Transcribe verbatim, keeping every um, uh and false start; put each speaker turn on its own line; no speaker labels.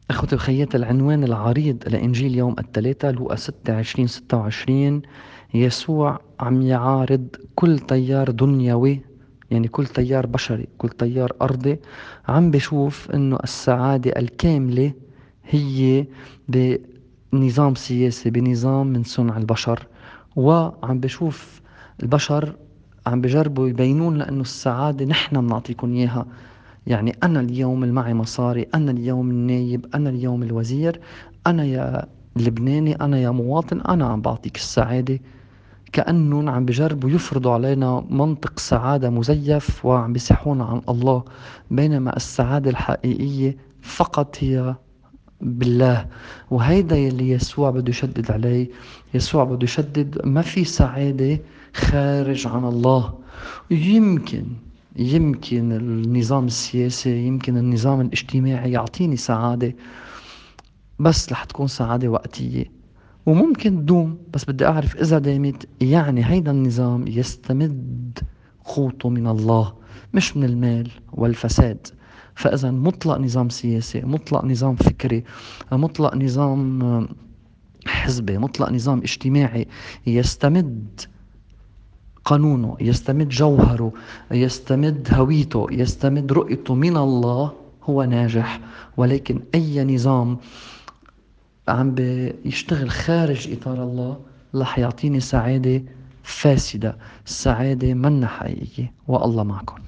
أخوتي وخياتي، العنوان العريض لإنجيل يوم الثلاثاء لوقا ستة عشرين ستة وعشرين: يسوع عم يعارض كل تيار دنيوي، يعني كل تيار بشري، كل تيار أرضي عم بشوف إنه السعادة الكاملة هي بنظام سياسي، بنظام من صنع البشر. وعم بشوف البشر عم بجربوا يبينون لأنه السعادة نحن بنعطيكم إياها. يعني أنا اليوم اللي معي مصاري، أنا اليوم النايب، أنا اليوم الوزير، أنا يا لبناني، أنا يا مواطن، أنا عم بعطيك السعادة. كأنهم عم بجربوا يفرضوا علينا منطق سعادة مزيف وعم بيصحونا عن الله، بينما السعادة الحقيقية فقط هي بالله. وهيدا يلي يسوع بده يشدد عليه. يسوع بده يشدد ما في سعادة خارج عن الله. يمكن يمكن النظام السياسي، يمكن النظام الاجتماعي يعطيني سعادة، بس رح تكون سعادة وقتية، وممكن تدوم، بس بدي أعرف إذا دامت يعني هيدا النظام يستمد قوته من الله، مش من المال والفساد. فإذا مطلق نظام سياسي، مطلق نظام فكري، مطلق نظام حزبي، مطلق نظام اجتماعي يستمد قانونه، يستمد جوهره، يستمد هويته، يستمد رؤيته من الله، هو ناجح. ولكن أي نظام عم بيشتغل خارج إطار الله رح يعطيني سعادة فاسدة، سعادة منا حقيقية. والله معكم.